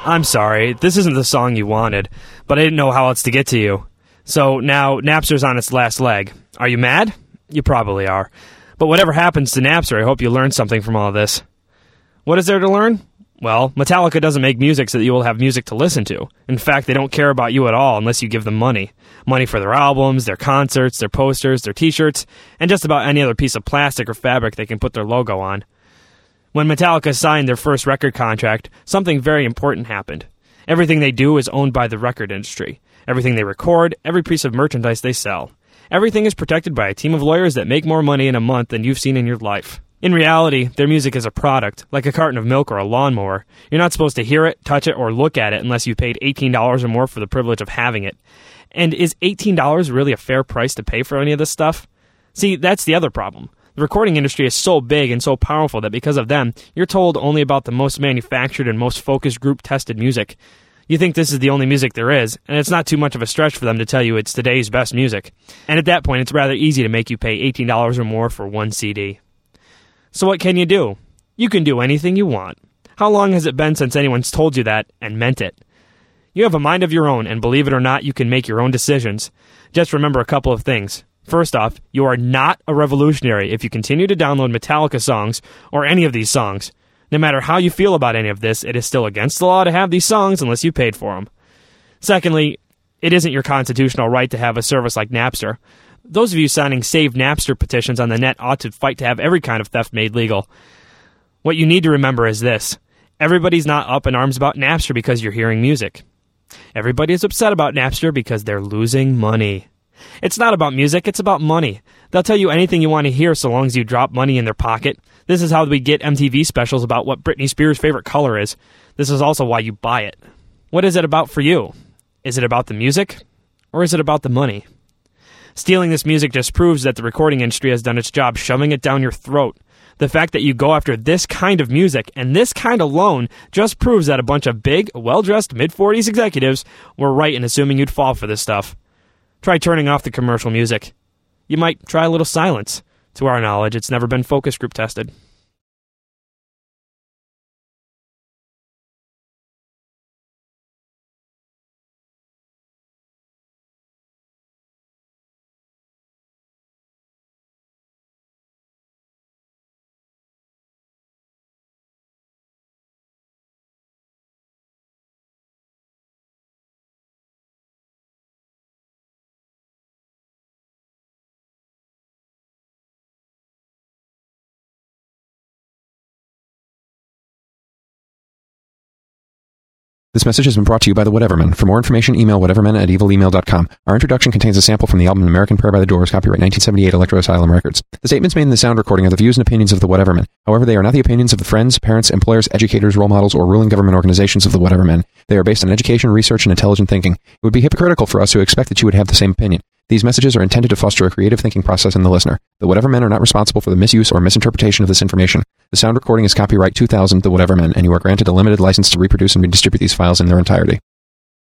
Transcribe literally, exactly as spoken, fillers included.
I'm sorry, this isn't the song you wanted, but I didn't know how else to get to you. So now Napster's on its last leg. Are you mad? You probably are. But whatever happens to Napster, I hope you learned something from all this. What is there to learn? Well, Metallica doesn't make music so that you will have music to listen to. In fact, they don't care about you at all unless you give them money. Money for their albums, their concerts, their posters, their t-shirts, and just about any other piece of plastic or fabric they can put their logo on. When Metallica signed their first record contract, something very important happened. Everything they do is owned by the record industry. Everything they record, every piece of merchandise they sell. Everything is protected by a team of lawyers that make more money in a month than you've seen in your life. In reality, their music is a product, like a carton of milk or a lawnmower. You're not supposed to hear it, touch it, or look at it unless you paid eighteen dollars or more for the privilege of having it. And is eighteen dollars really a fair price to pay for any of this stuff? See, that's the other problem. The recording industry is so big and so powerful that because of them, you're told only about the most manufactured and most focus group tested music. You think this is the only music there is, and it's not too much of a stretch for them to tell you it's today's best music. And at that point, it's rather easy to make you pay eighteen dollars or more for one C D. So what can you do? You can do anything you want. How long has it been since anyone's told you that and meant it? You have a mind of your own, and believe it or not, you can make your own decisions. Just remember a couple of things. First off, you are not a revolutionary if you continue to download Metallica songs or any of these songs. No matter how you feel about any of this, it is still against the law to have these songs unless you paid for them. Secondly, it isn't your constitutional right to have a service like Napster. Those of you signing Save Napster petitions on the net ought to fight to have every kind of theft made legal. What you need to remember is this. Everybody's not up in arms about Napster because you're hearing music. Everybody is upset about Napster because they're losing money. It's not about music, it's about money. They'll tell you anything you want to hear so long as you drop money in their pocket. This is how we get M T V specials about what Britney Spears' favorite color is. This is also why you buy it. What is it about for you? Is it about the music? Or is it about the money? Stealing this music just proves that the recording industry has done its job shoving it down your throat. The fact that you go after this kind of music and this kind alone just proves that a bunch of big, well-dressed mid forties executives were right in assuming you'd fall for this stuff. Try turning off the commercial music. You might try a little silence. To our knowledge, it's never been focus group tested. This message has been brought to you by The Whatevermen. For more information, email whatevermen at evil email dot com. Our introduction contains a sample from the album American Prayer by the Doors, copyright nineteen seventy-eight, Electro Asylum Records. The statements made in the sound recording are the views and opinions of The Whatevermen. However, they are not the opinions of the friends, parents, employers, educators, role models, or ruling government organizations of The Whatevermen. They are based on education, research, and intelligent thinking. It would be hypocritical for us to expect that you would have the same opinion. These messages are intended to foster a creative thinking process in the listener. The Whatevermen are not responsible for the misuse or misinterpretation of this information. The sound recording is copyright two thousand, The Whatevermen, and you are granted a limited license to reproduce and redistribute these files in their entirety.